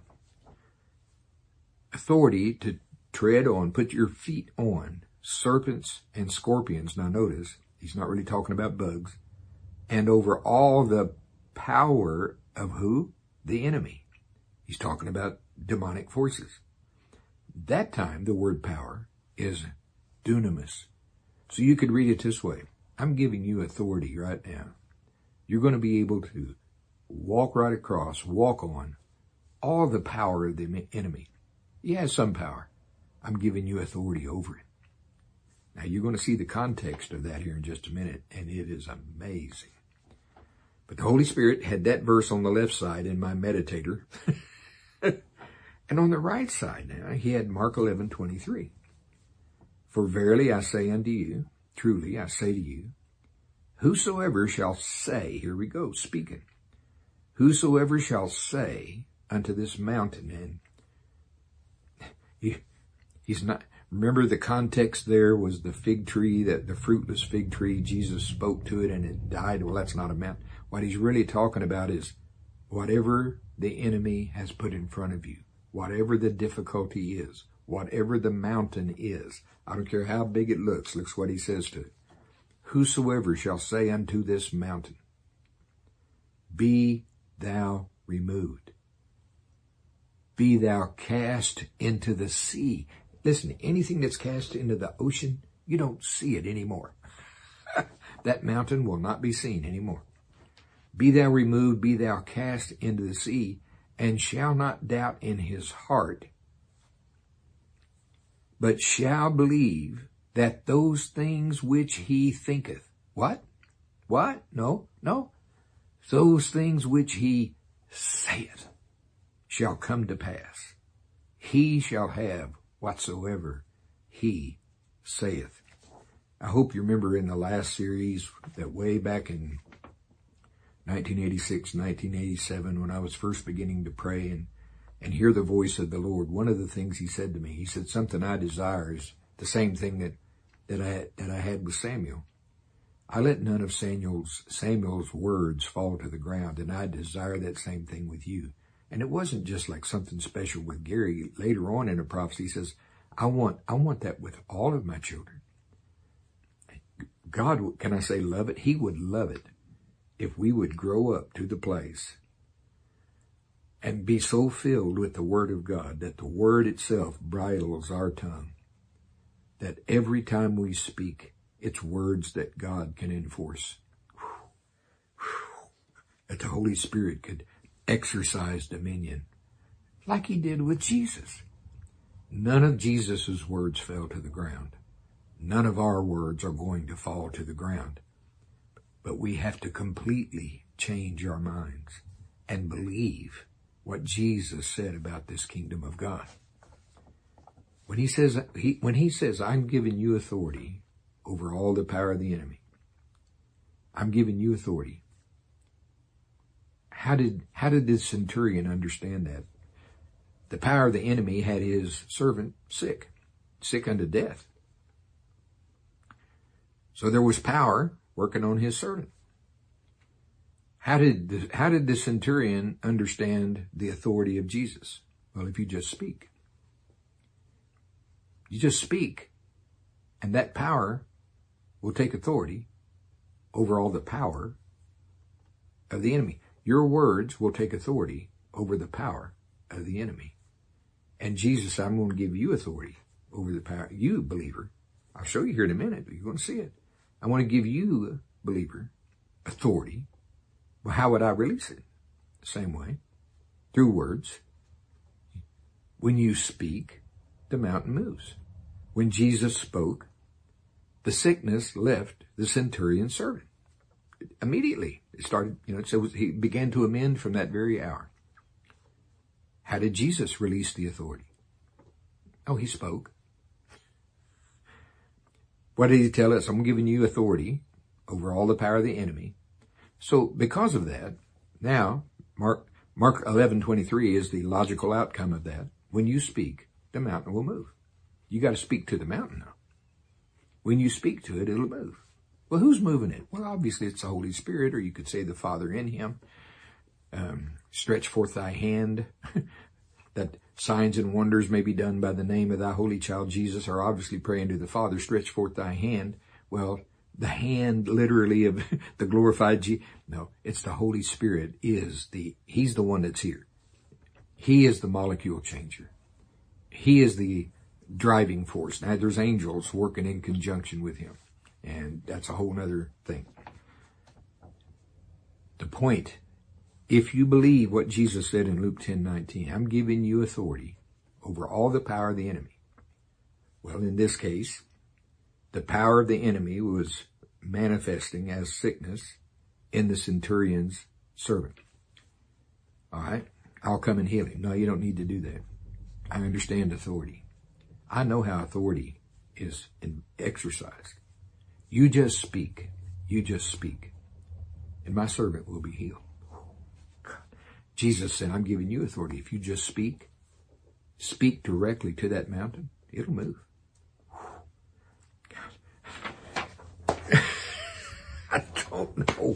S1: Authority to tread on, put your feet on serpents and scorpions. Now notice, he's not really talking about bugs. And over all the power of who? The enemy. He's talking about demonic forces. That time, the word power is dunamis. So you could read it this way. I'm giving you authority right now. You're going to be able to walk right across, walk on all the power of the enemy. He has some power. I'm giving you authority over it. Now, you're going to see the context of that here in just a minute, and it is amazing. But the Holy Spirit had that verse on the left side in my meditator. And on the right side now, he had Mark eleven twenty-three. For verily I say unto you, truly I say to you, whosoever shall say, here we go, speaking, whosoever shall say unto this mountain, and he, he's not, Remember, the context there was the fig tree, that the fruitless fig tree. Jesus spoke to it and it died. Well, that's not a mountain. What he's really talking about is whatever the enemy has put in front of you, whatever the difficulty is, whatever the mountain is. I don't care how big it looks. Looks what he says to it. Whosoever shall say unto this mountain, be thou removed. Be thou cast into the sea. Listen, anything that's cast into the ocean, you don't see it anymore. That mountain will not be seen anymore. Be thou removed, be thou cast into the sea, and shall not doubt in his heart, but shall believe that those things which he thinketh. What? What? No, no. Those things which he saith shall come to pass. He shall have whatsoever he saith. I hope you remember in the last series that way back in nineteen eighty-six, nineteen eighty-seven, when I was first beginning to pray and, and hear the voice of the Lord, one of the things he said to me, he said, something I desire is the same thing that, that I, that I had with Samuel. I let none of Samuel's, Samuel's words fall to the ground, and I desire that same thing with you. And it wasn't just like something special with Gary. Later on in a prophecy, he says, I want, I want that with all of my children. God, can I say love it? He would love it if we would grow up to the place and be so filled with the Word of God that the Word itself bridles our tongue, that every time we speak, it's words that God can enforce, that the Holy Spirit could exercise dominion like he did with Jesus. None of Jesus's words fell to the ground. None of our words are going to fall to the ground. But we have to completely change our minds and believe what Jesus said about this kingdom of God. When he says, he, when he says, I'm giving you authority over all the power of the enemy. I'm giving you authority. How did, how did this centurion understand that? The power of the enemy had his servant sick, sick unto death. So there was power working on his servant. How did the, how did the centurion understand the authority of Jesus? Well, if you just speak. You just speak, and that power will take authority over all the power of the enemy. Your words will take authority over the power of the enemy. And Jesus, I'm going to give you authority over the power. You, believer. I'll show you here in a minute. You're going to see it. I want to give you, believer, authority. Well, how would I release it? The same way. Through words. When you speak, the mountain moves. When Jesus spoke, the sickness left the centurion's servant. Immediately, it started, you know, so he began to amend from that very hour. How did Jesus release the authority? Oh, he spoke. What did he tell us? I'm giving you authority over all the power of the enemy. So because of that, now, Mark, Mark eleven twenty-three is the logical outcome of that. When you speak, the mountain will move. You got to speak to the mountain now. When you speak to it, it'll move. Well, who's moving it? Well, obviously it's the Holy Spirit, or you could say the Father in him. Um, stretch forth thy hand, that signs and wonders may be done by the name of thy holy child Jesus, are obviously praying to the Father, stretch forth thy hand. Well, the hand literally of the glorified Jesus. No, it's the Holy Spirit is the, he's the one that's here. He is the molecule changer. He is the driving force. Now there's angels working in conjunction with him. And that's a whole other thing. The point, if you believe what Jesus said in Luke ten nineteen, I'm giving you authority over all the power of the enemy. Well, in this case, the power of the enemy was manifesting as sickness in the centurion's servant. All right, I'll come and heal him. No, you don't need to do that. I understand authority. I know how authority is exercised. You just speak. You just speak. And my servant will be healed. Jesus said, I'm giving you authority. If you just speak, speak directly to that mountain, it'll move.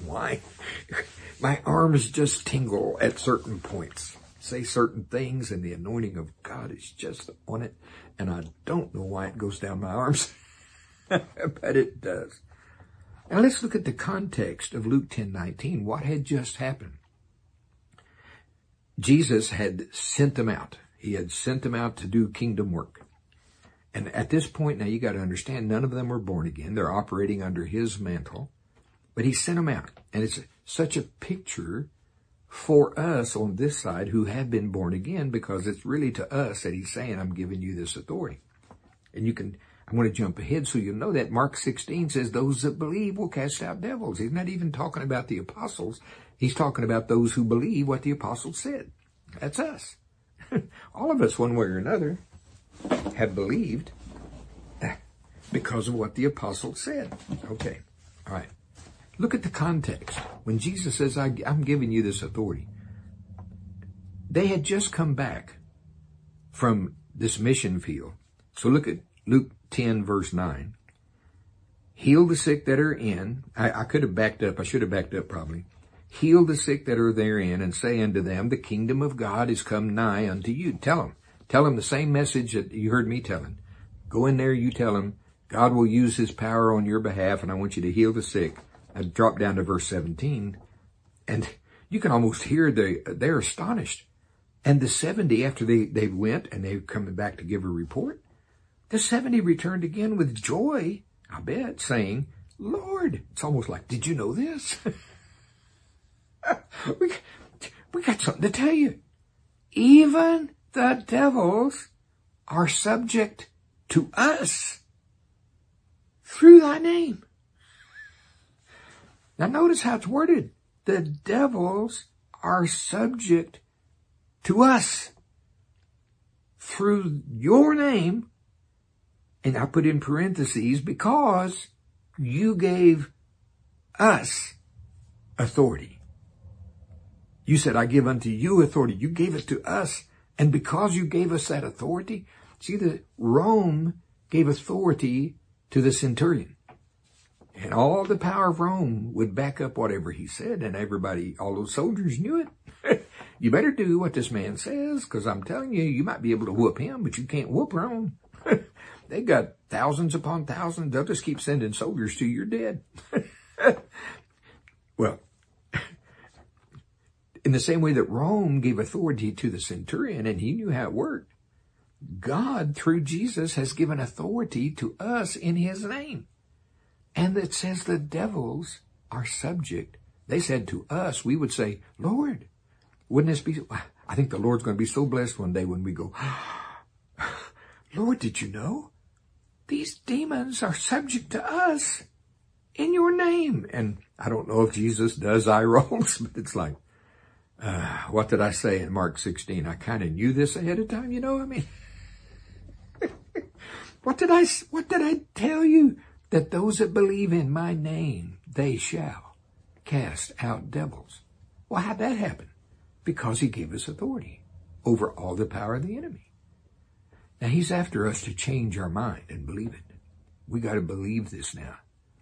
S1: why. My arms just tingle at certain points. Say certain things and the anointing of God is just on it. And I don't know why it goes down my arms, but it does. Now let's look at the context of Luke ten nineteen. What had just happened? Jesus had sent them out. He had sent them out to do kingdom work. And at this point, now you got to understand, none of them were born again. They're operating under his mantle. But he sent them out. And it's such a picture for us on this side who have been born again, because it's really to us that he's saying, I'm giving you this authority. And you can, I'm going to jump ahead so you'll know that Mark sixteen says those that believe will cast out devils. He's not even talking about the apostles. He's talking about those who believe what the apostles said. That's us. All of us, one way or another, have believed because of what the apostles said. Okay. All right. Look at the context. When Jesus says, I, I'm giving you this authority, they had just come back from this mission field. So look at Luke ten, verse nine. Heal the sick that are in. I, I could have backed up. I should have backed up probably. Heal the sick that are therein, and say unto them, the kingdom of God is come nigh unto you. Tell them. Tell them the same message that you heard me telling. Go in there, you tell them, God will use his power on your behalf, and I want you to heal the sick. I drop down to verse seventeen, and you can almost hear the, they're astonished. And the seventy, after they, they went and they're coming back to give a report, the seventy returned again with joy, I bet, saying, Lord, it's almost like, did you know this? we, we got something to tell you. Even the devils are subject to us through thy name. Now notice how it's worded. The devils are subject to us through your name. And I put in parentheses, because you gave us authority. You said, I give unto you authority. You gave it to us. And because you gave us that authority, see that Rome gave authority to the centurion. And all the power of Rome would back up whatever he said. And everybody, all those soldiers knew it. You better do what this man says, because I'm telling you, you might be able to whoop him, but you can't whoop Rome. They got thousands upon thousands. They'll just keep sending soldiers to your dead. Well, in the same way that Rome gave authority to the centurion, and he knew how it worked, God, through Jesus, has given authority to us in his name. And it says the devils are subject. They said to us, we would say, Lord, wouldn't this be, I think the Lord's going to be so blessed one day when we go, Lord, did you know? These demons are subject to us in your name. And I don't know if Jesus does eye rolls, but it's like, uh, what did I say in Mark sixteen? I kind of knew this ahead of time, you know? I mean, what did I, what did I tell you? That those that believe in my name, they shall cast out devils. Well, how'd that happen? Because he gave us authority over all the power of the enemy. Now, he's after us to change our mind and believe it. We got to believe this now.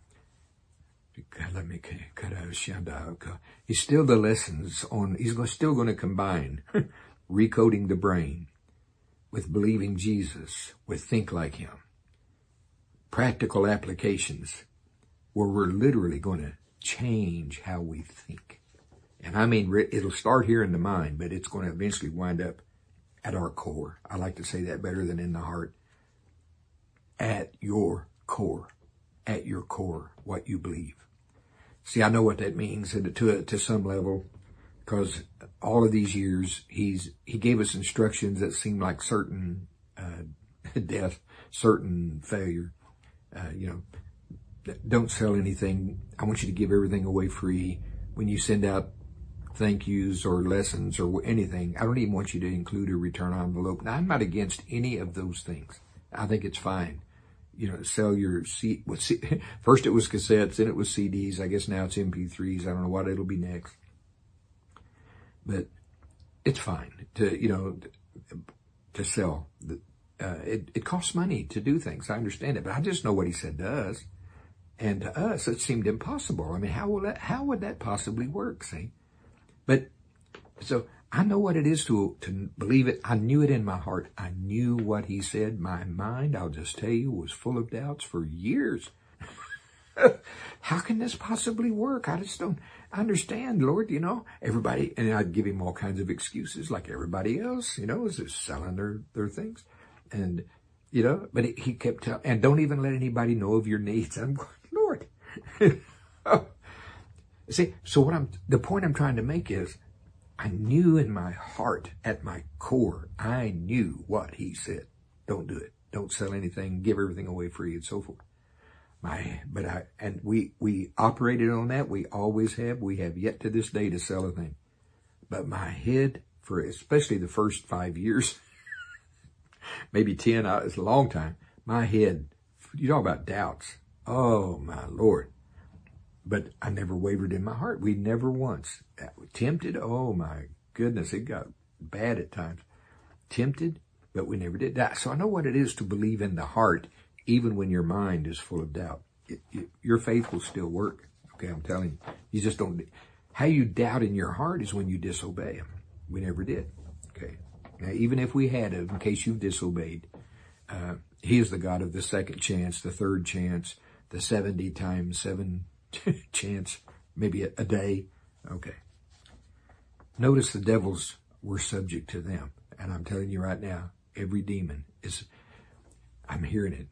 S1: It's still the lessons on, he's still going to combine recoding the brain with believing Jesus, with think like him. Practical applications where we're literally going to change how we think. And I mean, it'll start here in the mind, but it's going to eventually wind up at our core. I like to say that better than in the heart. At your core. At your core, what you believe. See, I know what that means to, to some level, because all of these years, he's he gave us instructions that seem like certain uh, death, certain failure. Uh, you know, don't sell anything. I want you to give everything away free. When you send out thank yous or lessons or anything, I don't even want you to include a return envelope. Now, I'm not against any of those things. I think it's fine. You know, sell your C, what C, first it was cassettes, then it was C Ds. I guess now it's M P threes. I don't know what it'll be next. But it's fine to, you know, to sell. Uh, it, it costs money to do things. I understand it, but I just know what he said to us. And to us, it seemed impossible. I mean, how will that, how would that possibly work, see? But, so, I know what it is to, to believe it. I knew it in my heart. I knew what he said. My mind, I'll just tell you, was full of doubts for years. How can this possibly work? I just don't understand, Lord, you know. Everybody, and I'd give him all kinds of excuses like everybody else, you know, is just selling their, their things. And, you know, but he kept telling, and don't even let anybody know of your needs. I'm going, Lord. See, so what I'm, the point I'm trying to make is, I knew in my heart, at my core, I knew what he said. Don't do it. Don't sell anything. Give everything away free and so forth. My, but I, and we, we operated on that. We always have. We have yet to this day to sell a thing. But my head, for especially the first five years, maybe ten, it's a long time. My head, you talk about doubts. Oh my Lord. But I never wavered in my heart. We never once tempted. Oh my goodness. It got bad at times. Tempted, but we never did that. So I know what it is to believe in the heart, even when your mind is full of doubt. It, it, your faith will still work. Okay, I'm telling you. You just don't. How you doubt in your heart is when you disobey him. We never did. Okay. Now, even if we had it, in case you've disobeyed, uh, he is the God of the second chance, the third chance, the seventy times seven chance, maybe a, a day. Okay. Notice the devils were subject to them. And I'm telling you right now, every demon is, I'm hearing it.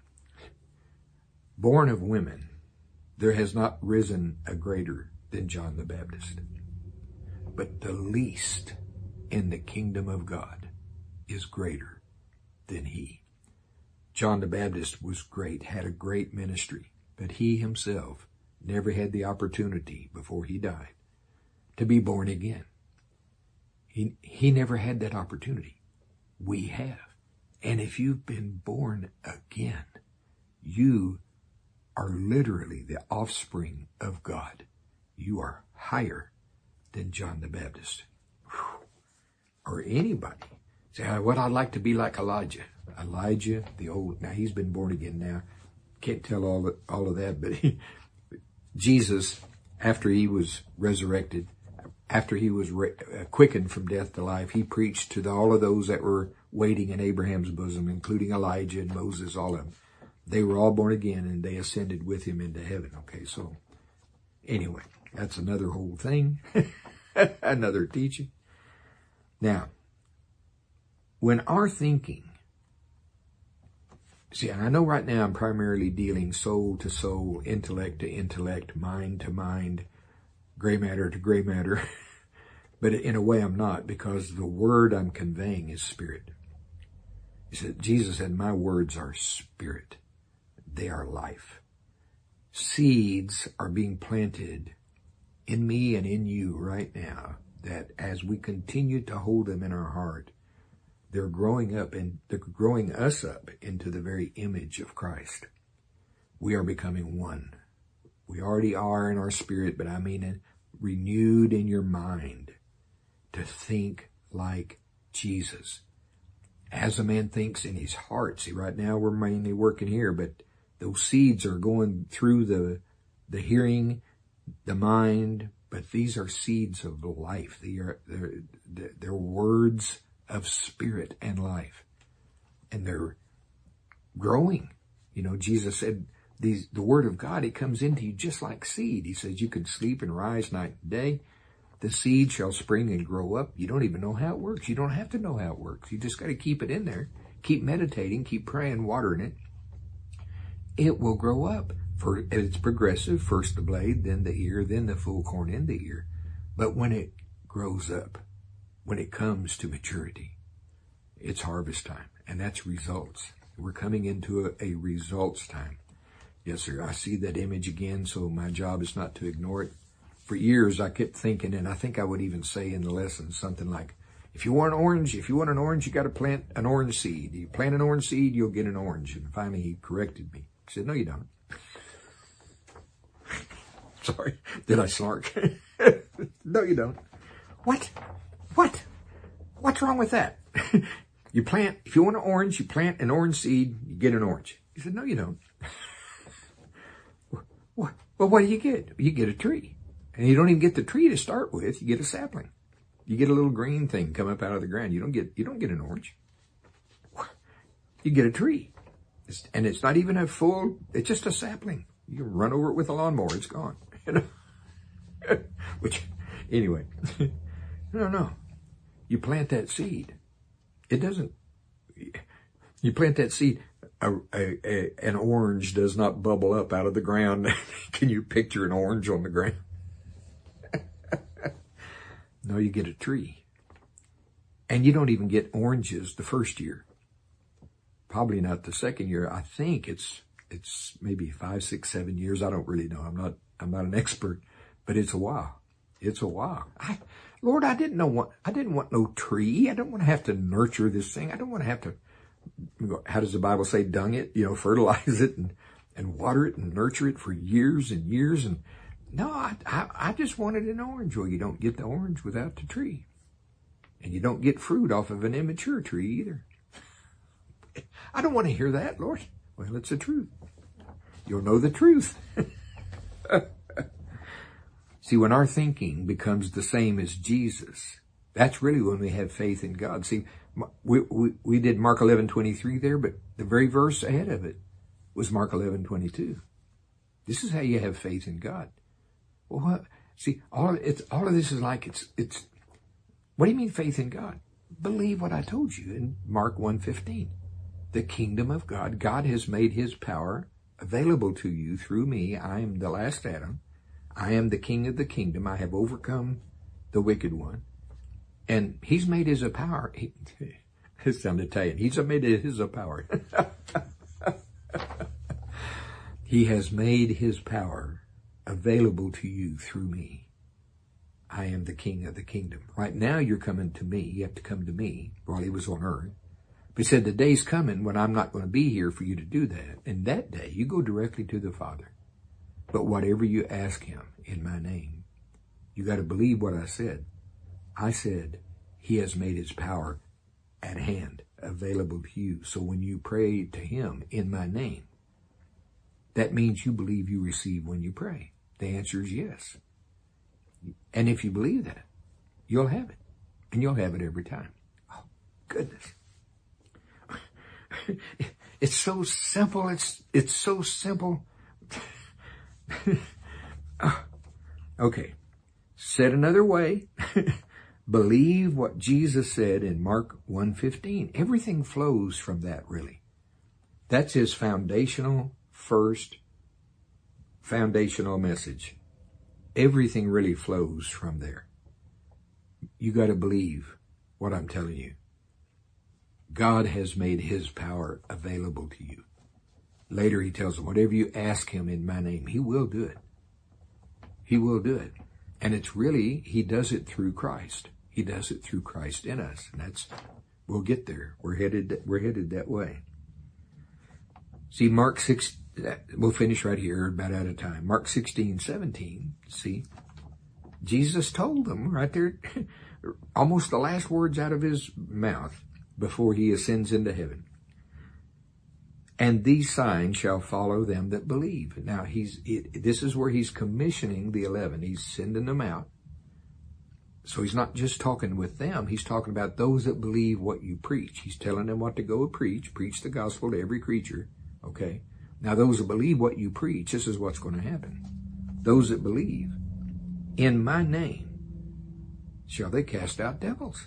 S1: Born of women, there has not risen a greater than John the Baptist. But the least in the kingdom of God is greater than he. John the Baptist was great, had a great ministry, but he himself never had the opportunity before he died to be born again. He, he never had that opportunity. We have. And if you've been born again, you are literally the offspring of God. You are higher than John the Baptist. Whew. Or anybody. Say, what I'd like to be like Elijah. Elijah, the old, now he's been born again now. Can't tell all, the, all of that, but he, Jesus, after he was resurrected, after he was re- uh, quickened from death to life, he preached to the, all of those that were waiting in Abraham's bosom, including Elijah and Moses, all of them. They were all born again and they ascended with him into heaven. Okay, so anyway, that's another whole thing, another teaching. Now, when our thinking, see, I know right now I'm primarily dealing soul to soul, intellect to intellect, mind to mind, gray matter to gray matter. But in a way I'm not, because the word I'm conveying is spirit. He said, Jesus said, my words are spirit. They are life. Seeds are being planted in me and in you right now, that as we continue to hold them in our heart, they're growing up and they're growing us up into the very image of Christ. We are becoming one. We already are in our spirit, but I mean renewed in your mind to think like Jesus. As a man thinks in his heart. See, right now we're mainly working here, but those seeds are going through the, the hearing, the mind, but these are seeds of life. They are, they're, they're words of spirit and life. And they're growing. You know, Jesus said, these, the word of God, it comes into you just like seed. He says you can sleep and rise night and day. The seed shall spring and grow up. You don't even know how it works. You don't have to know how it works. You just got to keep it in there. Keep meditating, keep praying, watering it. It will grow up. For it's progressive. First the blade, then the ear, then the full corn in the ear. But when it grows up, when it comes to maturity, it's harvest time. And that's results. We're coming into a, a results time. Yes, sir. I see that image again, so my job is not to ignore it. For years, I kept thinking, and I think I would even say in the lesson something like, if you want an orange, if you want an orange, you got to plant an orange seed. You plant an orange seed, you'll get an orange. And finally, he corrected me. He said, no, you don't. Sorry. Did I snark? No, you don't. What? What? What's wrong with that? You plant, if you want an orange, you plant an orange seed, you get an orange. He said, no, you don't. Well, well, what do you get? You get a tree. And you don't even get the tree to start with. You get a sapling. You get a little green thing come up out of the ground. You don't get, you don't get an orange. You get a tree. It's, and it's not even a full, it's just a sapling. You can run over it with a lawnmower. It's gone. You know? Which, anyway, no, no. You plant that seed. It doesn't, you plant that seed. A, a, a, an orange does not bubble up out of the ground. Can you picture an orange on the ground? No, you get a tree. And you don't even get oranges the first year. Probably not the second year. I think it's it's maybe five, six, seven years. I don't really know. I'm not I'm not an expert, but it's a while. It's a while. I, Lord, I didn't know what I didn't want no tree. I don't want to have to nurture this thing. I don't want to have to, how does the Bible say, dung it, you know, fertilize it and, and water it and nurture it for years and years. And no, I, I, I just wanted an orange. Well, you don't get the orange without the tree. And you don't get fruit off of an immature tree either. I don't want to hear that, Lord. Well, it's the truth. You'll know the truth. See, when our thinking becomes the same as Jesus, that's really when we have faith in God. See, we, we, we did Mark eleven twenty-three there, but the very verse ahead of it was Mark eleven twenty-two. This is how you have faith in God. Well, what? See, all, it's, all of this is like, it's, it's, what do you mean faith in God? Believe what I told you in Mark one fifteen. The kingdom of God, God has made his power available to you through me. I am the last Adam. I am the king of the kingdom. I have overcome the wicked one. And he's made his a power. He, it sounded Italian. He's made his a power. He has made his power available to you through me. I am the king of the kingdom. Right now you're coming to me. You have to come to me while he was on earth. But he said, the day's coming when I'm not going to be here for you to do that. And that day, you go directly to the Father. But whatever you ask him in my name, you got to believe what I said. I said, he has made his power at hand, available to you. So when you pray to him in my name, that means you believe you receive when you pray. The answer is yes. And if you believe that, you'll have it. And you'll have it every time. Oh, goodness. It's so simple. It's, it's so simple. Okay. Said another way. Believe what Jesus said in Mark one fifteen. Everything flows from that, really. That's his foundational, first foundational message. Everything really flows from there. You got to believe what I'm telling you. God has made his power available to you. Later he tells them, whatever you ask him in my name, he will do it. He will do it. And it's really, he does it through Christ. He does it through Christ in us. And that's, we'll get there. We're headed, we're headed that way. See, Mark six, we'll finish right here, about out of time. Mark sixteen, seventeen, see, Jesus told them right there, almost the last words out of his mouth before he ascends into heaven. And these signs shall follow them that believe. Now, he's it, this is where he's commissioning the eleven. He's sending them out. So he's not just talking with them. He's talking about those that believe what you preach. He's telling them what to go and preach. Preach the gospel to every creature. Okay? Now, those that believe what you preach, this is what's going to happen. Those that believe, in my name, shall they cast out devils.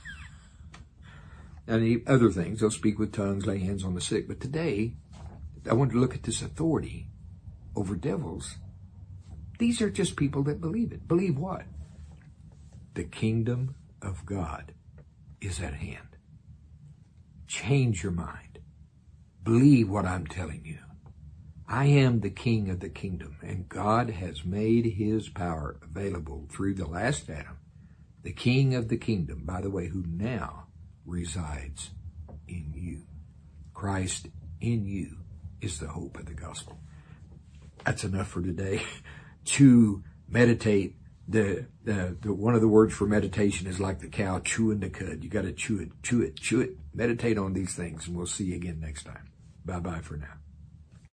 S1: And other things, they'll speak with tongues, lay hands on the sick. But today, I want to look at this authority over devils. These are just people that believe it. Believe what? The kingdom of God is at hand. Change your mind. Believe what I'm telling you. I am the king of the kingdom, and God has made his power available through the last Adam, the king of the kingdom, by the way, who now resides in you. Christ in you is the hope of the gospel. That's enough for today. To meditate, the, the, the one of the words for meditation is like the cow chewing the cud. You got to chew it, chew it, chew it. Meditate on these things, and we'll see you again next time. Bye-bye for now.